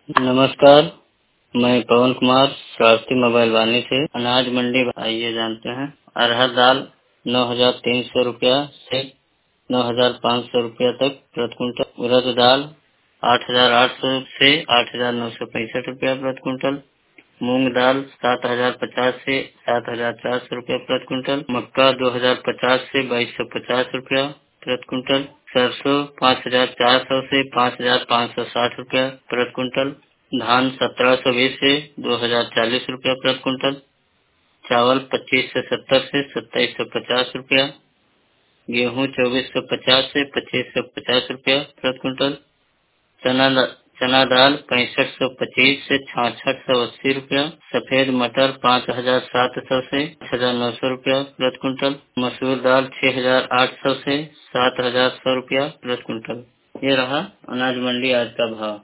नमस्कार, मैं पवन कुमार श्रावस्ती मोबाइल वानी से अनाज मंडी। आइए जानते हैं। अरहर दाल 9,300 रुपया से 9,500 रुपया तक प्रति कुंटल। उड़द दाल 8,800 से 8,965 रुपया प्रति कुंटल। मूंग दाल 7,050 से 7,400 रुपया प्रति कुंटल। मक्का 2,050 से 2,250 रुपया प्रति कुंटल। सरसों 5,400 से 5,560 रुपया प्रति कुंटल। धान 1,720 से 2,040 रुपया प्रति कुंटल। चावल 2570 से 2,750 रुपया। गेहूँ 2,450 से 2,550 रुपया प्रति कुंटल। चना दाल 6525 से 6680 रुपया। सफेद मटर 5,700 से 6,900 रुपया प्रति कुंटल। मसूर दाल 6,800 से 7,100 रुपया प्रति कुंटल। ये रहा अनाज मंडी आज का भाव।